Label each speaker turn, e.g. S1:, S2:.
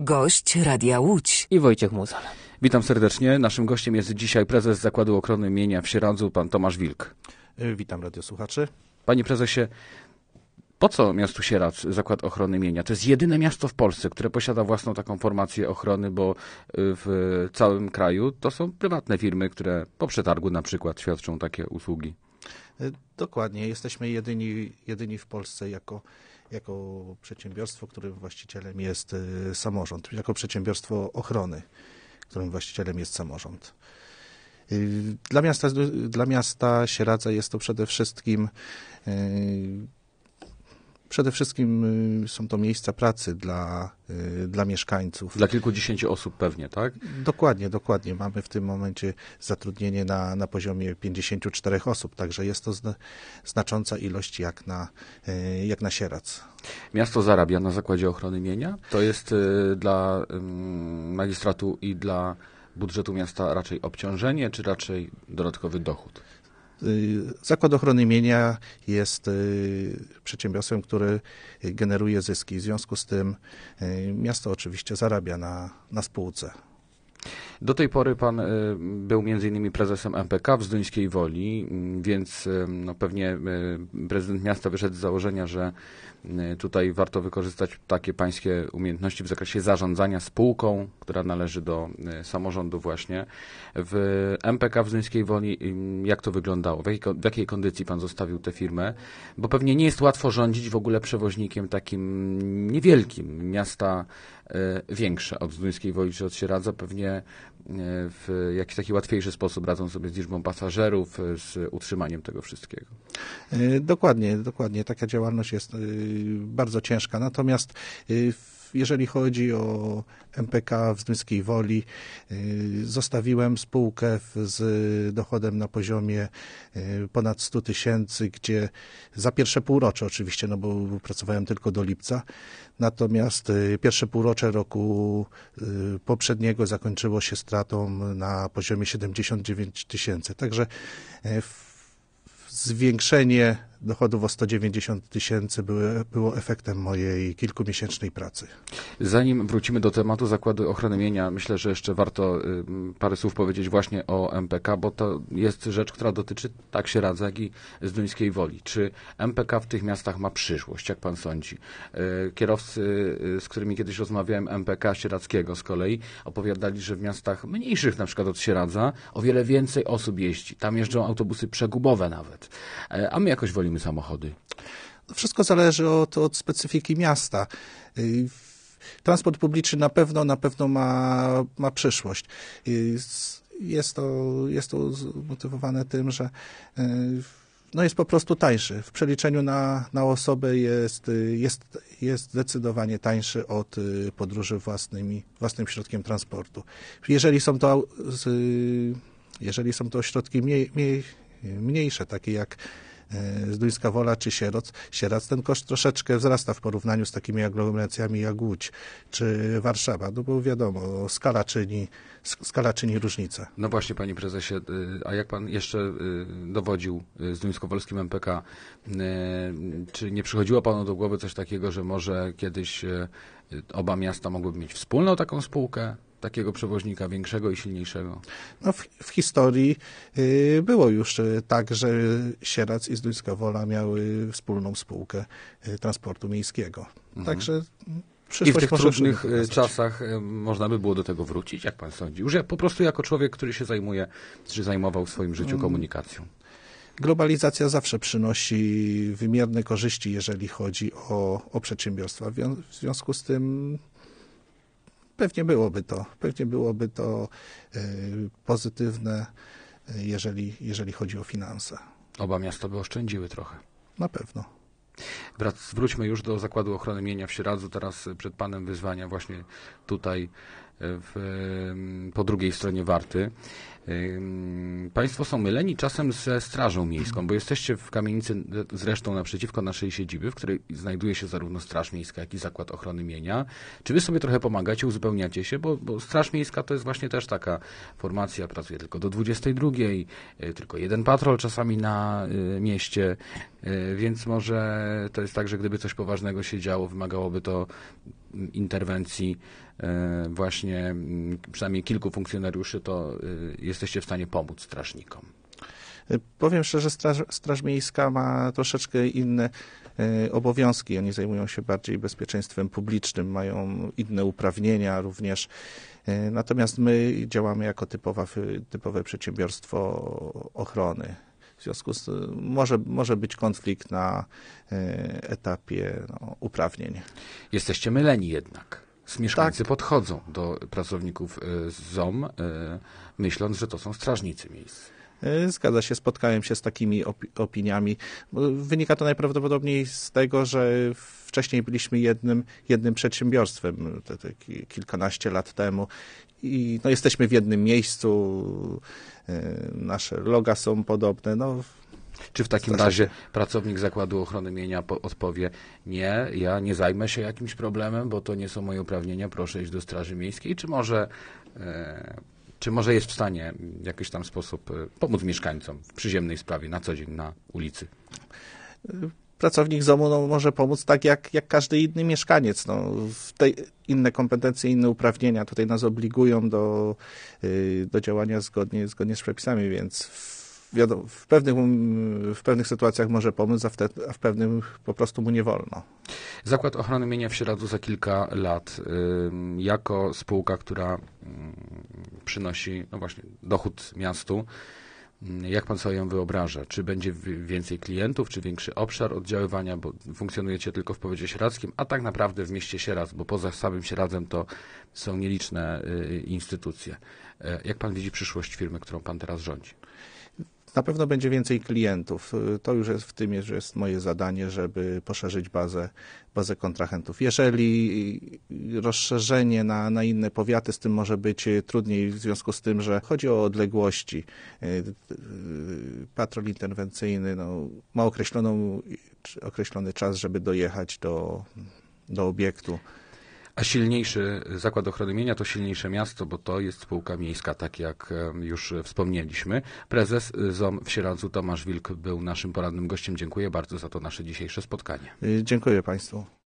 S1: Gość Radia Łódź.
S2: I Wojciech Muzal.
S3: Witam serdecznie. Naszym gościem jest dzisiaj prezes Zakładu Ochrony Mienia w Sieradzu, pan Tomasz Wilk.
S4: Witam radiosłuchaczy.
S3: Panie prezesie, po co miastu Sieradz Zakład Ochrony Mienia? To jest jedyne miasto w Polsce, które posiada własną taką formację ochrony, bo w całym kraju to są prywatne firmy, które po przetargu na przykład świadczą takie usługi.
S4: Dokładnie. Jesteśmy jedyni w Polsce jako przedsiębiorstwo, którym właścicielem jest samorząd, jako przedsiębiorstwo ochrony, którym właścicielem jest samorząd. Dla miasta Sieradza jest to przede wszystkim są to miejsca pracy dla mieszkańców.
S3: Dla kilkudziesięciu osób pewnie, tak?
S4: Dokładnie. Mamy w tym momencie zatrudnienie na poziomie 54 osób, także jest to znacząca ilość jak na Sieradz.
S3: Miasto zarabia na Zakładzie Ochrony Mienia? To jest dla magistratu i dla budżetu miasta raczej obciążenie, czy raczej dodatkowy dochód?
S4: Zakład Ochrony Mienia jest przedsiębiorstwem, który generuje zyski. W związku z tym miasto oczywiście zarabia na spółce.
S3: Do tej pory pan był m.in. prezesem MPK w Zduńskiej Woli, więc pewnie prezydent miasta wyszedł z założenia, że tutaj warto wykorzystać takie pańskie umiejętności w zakresie zarządzania spółką, która należy do samorządu właśnie. W MPK w Zduńskiej Woli jak to wyglądało? W jakiej kondycji pan zostawił tę firmę? Bo pewnie nie jest łatwo rządzić w ogóle przewoźnikiem takim niewielkim. Miasta większe od Zduńskiej Woli czy od Sieradza pewnie w jakiś taki łatwiejszy sposób radzą sobie z liczbą pasażerów, z utrzymaniem tego wszystkiego.
S4: Dokładnie. Taka działalność jest bardzo ciężka. Natomiast jeżeli chodzi o MPK w Zduńskiej Woli, zostawiłem spółkę z dochodem na poziomie ponad 100 tysięcy, gdzie za pierwsze półrocze oczywiście, no bo pracowałem tylko do lipca, natomiast pierwsze półrocze roku poprzedniego zakończyło się stratą na poziomie 79 tysięcy. Także zwiększenie dochodów o 190 tysięcy było efektem mojej kilkumiesięcznej pracy.
S3: Zanim wrócimy do tematu Zakładu Ochrony Mienia, myślę, że jeszcze warto parę słów powiedzieć właśnie o MPK, bo to jest rzecz, która dotyczy tak Sieradza, jak i Zduńskiej Woli. Czy MPK w tych miastach ma przyszłość, jak pan sądzi? Kierowcy, z którymi kiedyś rozmawiałem, MPK sieradzkiego z kolei, opowiadali, że w miastach mniejszych, na przykład od Sieradza, o wiele więcej osób jeździ. Tam jeżdżą autobusy przegubowe nawet. A my jakoś wolimy samochody.
S4: Wszystko zależy od specyfiki miasta. Transport publiczny na pewno ma przyszłość. Jest to zmotywowane tym, że jest po prostu tańszy. W przeliczeniu na osobę jest zdecydowanie tańszy od podróży własnym środkiem transportu. Jeżeli są to środki mniejsze, takie jak Zduńska Wola czy Sieradz, ten koszt troszeczkę wzrasta w porównaniu z takimi aglomeracjami jak Łódź czy Warszawa, no bo wiadomo, skala czyni różnicę.
S3: No właśnie, panie prezesie, a jak pan jeszcze dowodził Zduńskowolskim MPK, czy nie przychodziło panu do głowy coś takiego, że może kiedyś oba miasta mogłyby mieć wspólną taką spółkę? Takiego przewoźnika większego i silniejszego?
S4: No w historii było już tak, że Sieradz i Zduńska Wola miały wspólną spółkę transportu miejskiego. Także
S3: i w tych trudnych czasach można by było do tego wrócić, jak pan sądzi? Już po prostu jako człowiek, który się zajmował w swoim życiu komunikacją.
S4: Globalizacja zawsze przynosi wymierne korzyści, jeżeli chodzi o przedsiębiorstwa. W związku z tym pewnie byłoby to pozytywne, jeżeli chodzi o finanse.
S3: Oba miasta by oszczędziły trochę.
S4: Na pewno.
S3: Wróćmy już do Zakładu Ochrony Mienia w Sieradzu. Teraz przed panem wyzwania właśnie tutaj po drugiej stronie Warty. Państwo są myleni czasem ze Strażą Miejską, bo jesteście w kamienicy zresztą naprzeciwko naszej siedziby, w której znajduje się zarówno Straż Miejska, jak i Zakład Ochrony Mienia. Czy wy sobie trochę pomagacie, uzupełniacie się? Bo Straż Miejska to jest właśnie też taka formacja, pracuje tylko do 22:00, tylko jeden patrol czasami na mieście, więc może to jest tak, że gdyby coś poważnego się działo, wymagałoby to interwencji właśnie przynajmniej kilku funkcjonariuszy, to jesteście w stanie pomóc strażnikom?
S4: Powiem szczerze, Straż Miejska ma troszeczkę inne obowiązki. Oni zajmują się bardziej bezpieczeństwem publicznym, mają inne uprawnienia również. Natomiast my działamy jako typowe przedsiębiorstwo ochrony. W związku z tym może być konflikt na etapie uprawnień.
S3: Jesteście myleni jednak. Mieszkańcy podchodzą do pracowników ZOM, myśląc, że to są strażnicy miejscy.
S4: Zgadza się, spotkałem się z takimi opiniami. Wynika to najprawdopodobniej z tego, że wcześniej byliśmy jednym przedsiębiorstwem, kilkanaście lat temu i jesteśmy w jednym miejscu, nasze loga są podobne.
S3: Czy w takim razie pracownik Zakładu Ochrony Mienia odpowie: nie, ja nie zajmę się jakimś problemem, bo to nie są moje uprawnienia, proszę iść do Straży Miejskiej, czy może jest w stanie w jakiś tam sposób pomóc mieszkańcom w przyziemnej sprawie na co dzień na ulicy?
S4: Pracownik ZOM-u może pomóc tak jak każdy inny mieszkaniec. Inne kompetencje, inne uprawnienia tutaj nas obligują do działania zgodnie z przepisami, więc wiadomo, w pewnych sytuacjach może pomóc, a w pewnych po prostu mu nie wolno.
S3: Zakład Ochrony Mienia w Sieradzu za kilka lat jako spółka, która przynosi właśnie dochód miastu, jak pan sobie ją wyobraża? Czy będzie więcej klientów, czy większy obszar oddziaływania, bo funkcjonujecie tylko w powiecie sieradzkim, a tak naprawdę w mieście Sieradz, bo poza samym Sieradzem to są nieliczne instytucje. Jak pan widzi przyszłość firmy, którą pan teraz rządzi?
S4: Na pewno będzie więcej klientów. To już jest moje zadanie, żeby poszerzyć bazę kontrahentów. Jeżeli rozszerzenie na inne powiaty, z tym może być trudniej w związku z tym, że chodzi o odległości. Patrol interwencyjny ma określony czas, żeby dojechać do obiektu.
S3: A silniejszy Zakład Ochrony Mienia to silniejsze miasto, bo to jest spółka miejska, tak jak już wspomnieliśmy. Prezes ZOM w Sieradzu Tomasz Wilk był naszym porannym gościem. Dziękuję bardzo za to nasze dzisiejsze spotkanie.
S4: Dziękuję Państwu.